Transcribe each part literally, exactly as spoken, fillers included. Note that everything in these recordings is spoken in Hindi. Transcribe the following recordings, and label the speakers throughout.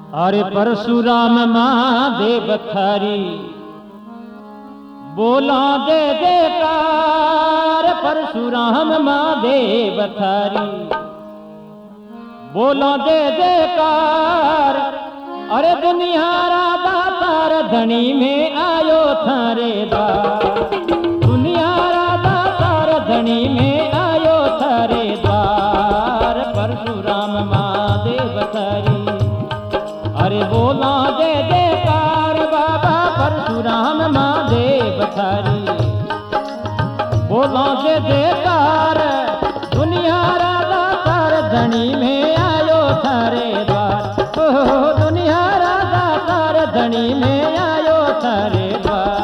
Speaker 1: अरे परशुराम महादेव थारी बोला दे देकार। परशुराम महादेव थारी बोला दे देकार। अरे दुनिया राधा तार धनी में आयो थारे द्वार। दुनिया राधा तार धनी में आयो थारे द्वार। परशुराम महादेव थारी अरे बोला दे देकार बाबा। परशुराम महादेव थारी बोला दे देकार। दुनिया राधा तार धनी में आयो थारे द्वार। ओ दुनिया राधा तार धनी में आयो थारे द्वार।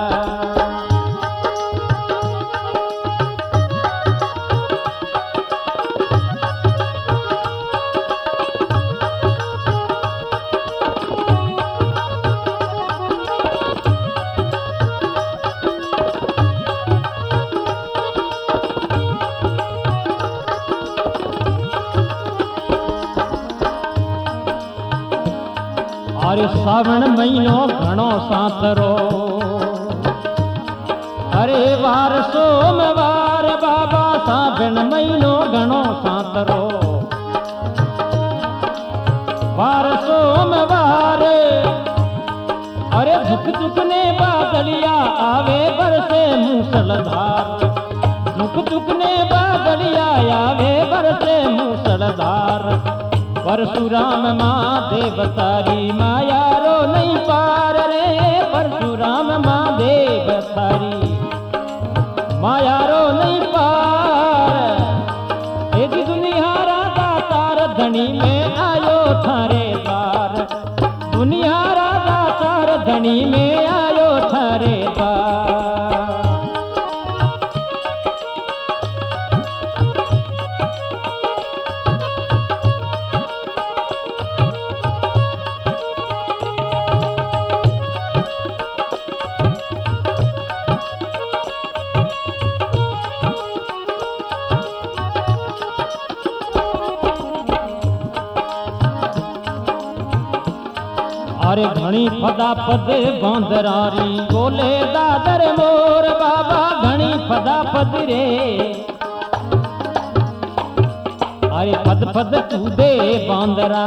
Speaker 1: अरे सावण महीनो घणो सांतरो। अरे वार सोमवार बाबा सावण महीनो घणो सांतरो। वार सोमवार अरे झुक झुक ने बादलिया आवे बरसे मूसलधार। झुक झुक ने बादलिया आवे बरसे मूसलधार। परशुराम महादेव तारी माया रो नहीं पार रे। परशुराम महादेव तारी माया रो नहीं पार। यदि दुनिया राधा तार धनी में आयो थारे द्वार। दुनिया राधा तार धनी में आयो थारे द्वार। अरे घणी फदा पद बांदरारी बोले दादर मोर बाबा। घणी फदा पद रे अरे पद पद कूदे बांदरा।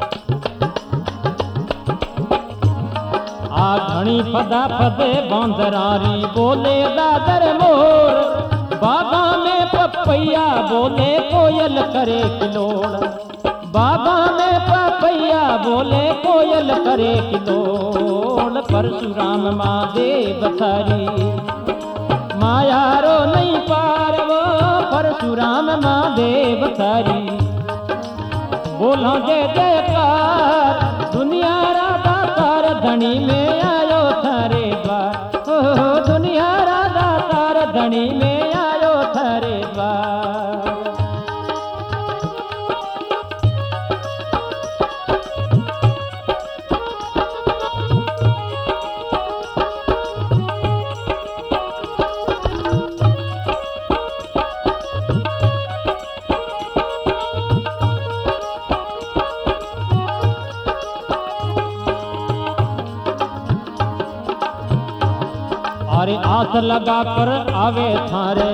Speaker 1: आ घणी फदा पद बांदरारी बोले दादर मोर। बाबा में पपैया बोले कोयल करे किलोड़। बाबा में पपैया बोले कोयल करे किलोड़। परशुराम महादेव थारी माया रो नहीं पार वो। परशुराम महादेव थारी बोला जय जयकार। दुनिया राधा तार धनी में आयो थारे द्वार। ओ दुनिया राधा तार धनी में आयो थारे द्वार। अरे आस लगा कर आवे थारे।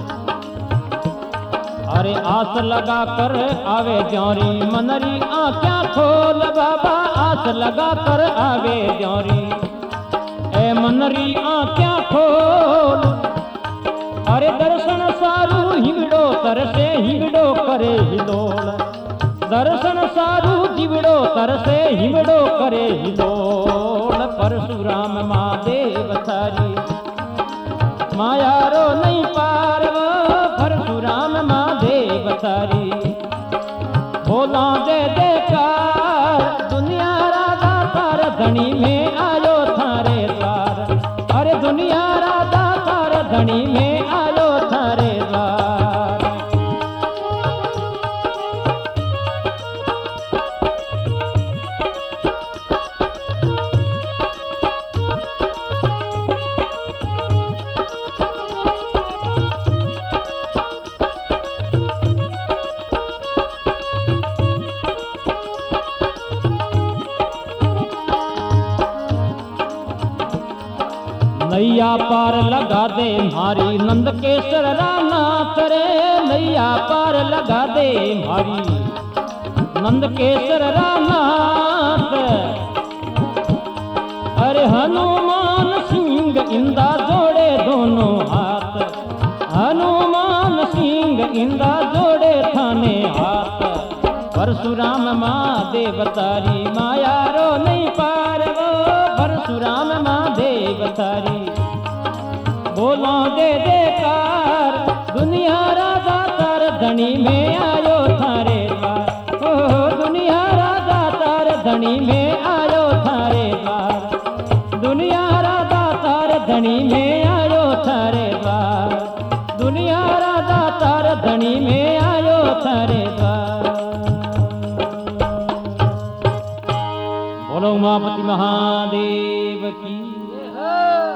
Speaker 1: अरे आस लगा कर आवे ज्योरी। मनरी आँख्या खोल बाबा। आस लगा कर आवे ज्योरी। ए मनरी आँख्या खोल। अरे दर्शन सारू हिवड़ो तरसे हिवड़ो करे हिलोल। दर्शन सारू जिवड़ो तरसे हिवड़ो करे हिलोल। परशुराम महादेव थारी माया रो नहीं पार वो। परशुराम महादेव थारी बोला दे देकार। दुनिया राधा तार धनी में आयो थारे द्वार। अरे दुनिया राधा तार धनी में आयो थारे द्वार। नैया पार लगा दे मारी नंद केसर नाथ रे, नैया पार लगा दे मारी नंद केसर नाथ। अरे हनुमान सिंह इंदा जोड़े दोनों हाथ, हनुमान सिंह इंदा जोड़े थाने हाथ। परशुराम महादेव तारी माया रो नहीं पार वो, परशुराम महादेव तारी बोलो दे देकार। दुनिया राजा तार धनी में आयो थारे द्वार, ओ दुनिया राजा तार धनी में आयो थारे द्वार, दुनिया राजा तार धनी में आयो थारे द्वार, दुनिया राजा तार धनी में आयो थारे द्वार। बोलो उमापति महादेव की।